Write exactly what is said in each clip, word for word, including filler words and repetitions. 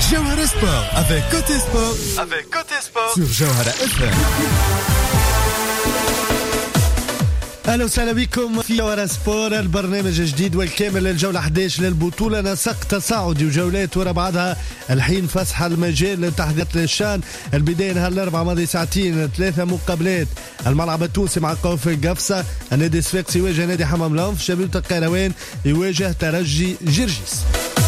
Jawhara Sport avec Côté Sport, avec Côté Sport sur Jawhara إف إم. أهلا وسهلا بكم في جوهرة سبور، البرنامج الجديد والكامل للجولة أحد عشر للبطولة، نسق تصاعدي وجولات ورا بعضها. الحين فسح المجال لتحديات للشان. البداية نهار الأربعاء ماضي ساعتين ثلاثة مقابلات. الملعب التونسي مع قوف قفصة، النادي الصفاقسي يواجه نادي حمام لانف، شبيبة القيروان يواجه ترجي جرجيس.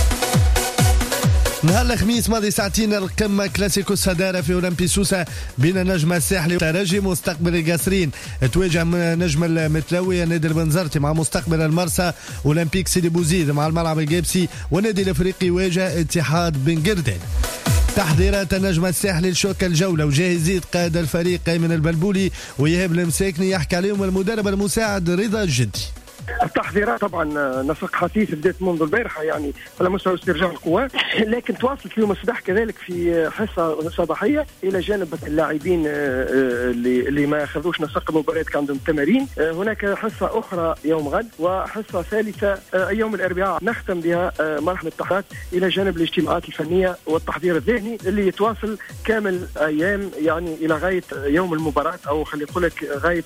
نهار الخميس ماضي ساعتين القمة كلاسيكو الصدارة في أولمبي سوسة بين النجم الساحلي وترجي مستقبل القاسرين. تواجه نجم المتلوي النادي البنزرتي مع مستقبل المرسى. أولمبيك سيدي بوزيد مع الملعب الجابسي، والنادي الأفريقي يواجه اتحاد بن قردان. تحضيرات النجم الساحلي لشوك الجولة وجاهزية قائد الفريق أيمن البلبولي ويهاب المساكني، يحكي عليهم المدرب المساعد رضا الجدي. التحضيرات طبعا نسق حثيث بدات منذ البارحه يعني على مستوى استرجاع القوات، لكن تواصلت اليوم الصباح كذلك في حصه صباحيه الى جانب اللاعبين اللي اللي ما اخذوش نسق المباريات كان عندهم تمارين. هناك حصه اخرى يوم غد وحصه ثالثه يوم الاربعاء نختم بها مرحله التحضيرات الى جانب الاجتماعات الفنيه والتحضير الذهني اللي يتواصل كامل ايام يعني الى غايه يوم المباراه، او خلي نقول لك غايه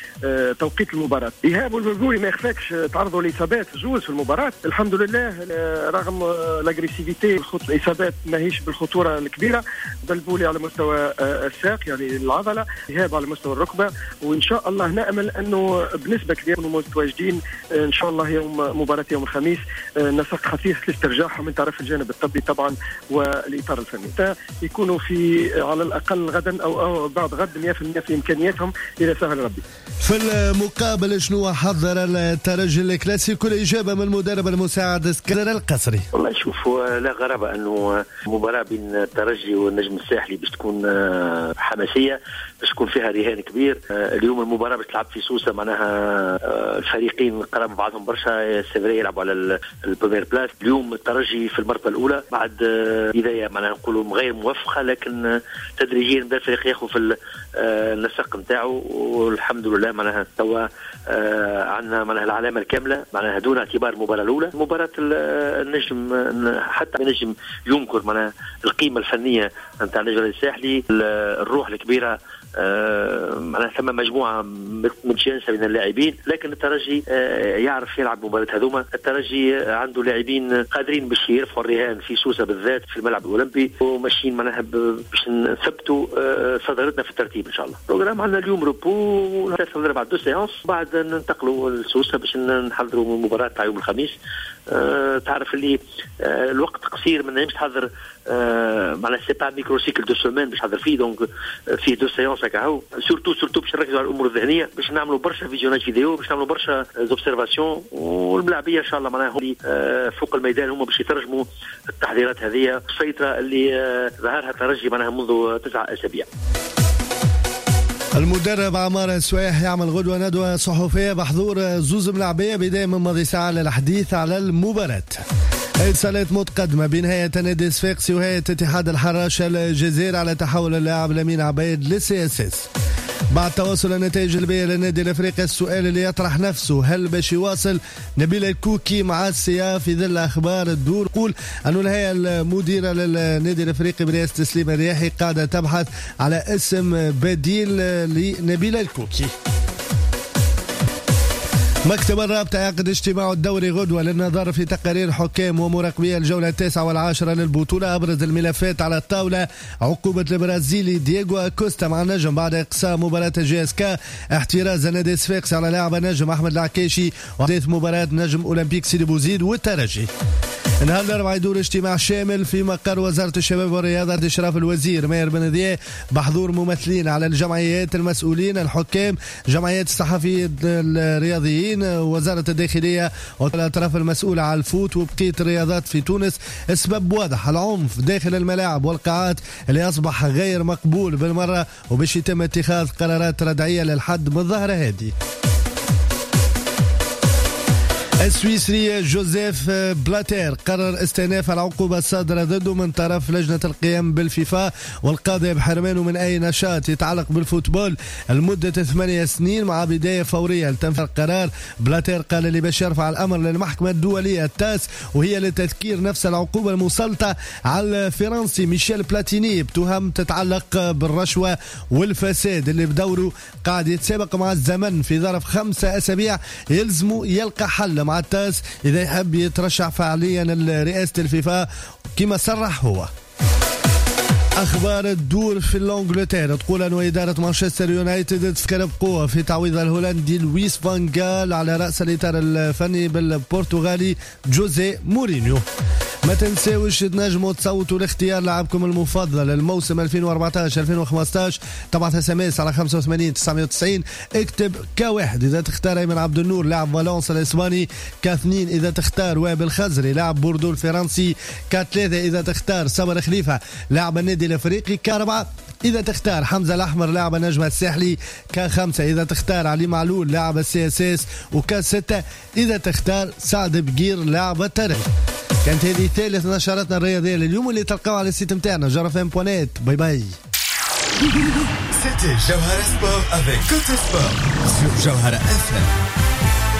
توقيت المباراه. ايهاب والبلبولي ما يخفاكش تعرضوا لاصابات جوز في المباراه، الحمد لله رغم الاغريسيفيتي الاصابات ماهيش بالخطوره الكبيره. بلبولي على مستوى الساق يعني العضله، ايهاب على مستوى الركبه، وان شاء الله نامل انه بنسبه كبيره نكونوا متواجدين ان شاء الله يوم مباراه يوم الخميس. نسق حثيث لاسترجاعهم من طرف الجانب الطبي طبعا والاطار الفني، يكونوا في على الاقل غدا او, أو بعد غد مئة بالمئة في امكانياتهم اذا سهل ربي. في المقابل شنو حضر الترجي الكلاسيكو؟ الإجابة من المدرب المساعد اسكندر القصري. والله شوف، لا غرابة أنه مباراة بين الترجي والنجم الساحلي باش تكون حماسية، باش تكون فيها رهان كبير. اليوم المباراة باش تلعب في سوسة، معناها الفريقين قرب بعضهم برشا، سيفري يلعبوا على البريمير بلاس. اليوم الترجي في المرتبة الأولى بعد بداية معناها نقولوا غير موفقة، لكن تدريجيا بدا الفريق ياخذ في النسق نتاعو، والحمد لله معناها توا عندنا معناها العلامة الكاملة معناها دون اعتبار المباراة الأولى. مباراة النجم حتى النجم ينكر معناها القيمة الفنية نتاع النجم الساحلي، الروح الكبيرة، آه معناها ثم مجموعة متجانسة من اللاعبين، لكن الترجي آه يعرف يلعب مباراة هذوما. الترجي عنده لاعبين قادرين باش يرفعوا الرهان في سوسة بالذات في الملعب الأولمبي، وماشيين معناها باش نثبتوا آه صدارتنا في الترتيب إن شاء الله. البروغرام عندنا اليوم روبو ونتسلل بعد دو سيانس، بعد ننتقلوا لسوسة باش نحضروا المباراة تاع يوم الخميس. أه تعرف اللي أه الوقت قصير، ما نجمش تحضر أه معناها سي با ميكرو سيكل دو سومان باش تحضر فيه، دونك فيه دو سيونس هكا هو. سورتو سورتو باش نركزوا على الامور الذهنيه، باش نعملوا برشا فيديونات فيديو، باش نعملوا برشا زوبسيرفاسيون، والملاعبيه ان شاء الله معناها هم أه فوق الميدان هما باش يترجموا التحضيرات هذه السيطره اللي أه ظهرها الترجي معناها منذ تسعة اسابيع. المدرب عمار السوايح يعمل غدوة ندوة صحفية بحضور زوز ملاعبية بداية من ماضي ساعة للحديث على المباراة. اتصالات متقدمة بين هيئة النادي الصفاقسي وهيئة اتحاد الحراشة الجزائر على تحول اللاعب لامين عبيد للسي اس اس. بعد تواصل النتائج البيئة للنادي الافريقي، السؤال اللي يطرح نفسه هل باش يواصل نبيل الكوكي مع السيا في ظل اخبار الدور قول انه الهيئة المديرة للنادي الافريقي برئاسة سليم الرياحي قاعدة تبحث على اسم بديل لنبيل الكوكي. مكتب الرابطة يعقد اجتماع الدوري غدوة للنظر في تقارير حكام ومراقبي الجولة التاسعة والعاشرة للبطولة. أبرز الملفات على الطاولة عقوبة البرازيلي دييغو أكوستا مع النجم بعد إقصاء مباراة جي اس كا، احتراز النادي الصفاقسي على لاعب النجم أحمد العكاشي، وحديث مباراة نجم أولمبيك سيدي بوزيد والترجي. نهار الأربعاء يدور اجتماع شامل في مقر وزارة الشباب والرياضة بإشراف الوزير ماهر بن ذيه بحضور ممثلين على الجمعيات، المسؤولين، الحكام، جمعيات الصحفيين الرياضيين، وزارة الداخلية والأطراف المسؤولة على الفوت وبقية الرياضات في تونس. اسباب واضح، العنف داخل الملاعب والقاعات اللي أصبح غير مقبول بالمرة، وباش يتم اتخاذ قرارات ردعية للحد من الظاهرة هذه. السويسري جوزيف بلاتير قرر استئناف العقوبة الصادرة ضده من طرف لجنة القيام بالفيفا والقاضي بحرمانه من أي نشاط يتعلق بالفوتبول لمدة ثمانية سنين مع بداية فورية لتنفيذ القرار. بلاتير قال لي باش يرفع الأمر للمحكمة الدولية التاس وهي لتذكير نفس العقوبة المسلطة على الفرنسي ميشيل بلاتيني بتهم تتعلق بالرشوة والفساد اللي بدوره قاعد يتسابق مع الزمن في ظرف خمسة أسابيع يلزمه يلقى حل مع التاس إذا يحب يترشح فعليا لرئاسة الفيفا كما صرح هو. أخبار الدور في الانجلترا تقول أن إدارة مانشستر يونايتد تفكر بقوة في تعويض الهولندي لويس فان غال على رأس الإطار الفني بالبرتغالي جوزيه مورينيو. ما تنساوش تنجموا تصوتوا لاختيار لاعبكم المفضل الموسم ألفين وأربعطاش ألفين وخمسطاش. طبعا اس ام اس على خمسة وثمانين تسعمية وتسعين. اكتب كواحد اذا تختار ايمن عبد النور لاعب فالنسيا الاسباني، كاثنين اذا تختار وائل الخزري لاعب بوردو الفرنسي، كثلاثة اذا تختار صبر خليفة لاعب النادي الافريقي، كاربعة إذا تختار حمزة الأحمر لاعب النجم الساحلي، كخمسة إذا تختار علي معلول لاعب السي اس اس، وكستة إذا تختار سعد بقير لاعب الترجي. كانت هذه ثالث نشراتنا الرياضية لليوم اللي تلقاوها على السيت متاعنا جرفان بوانيت. باي باي. C'était Jawhara Sport avec Côté Sport sur Jawhara F M.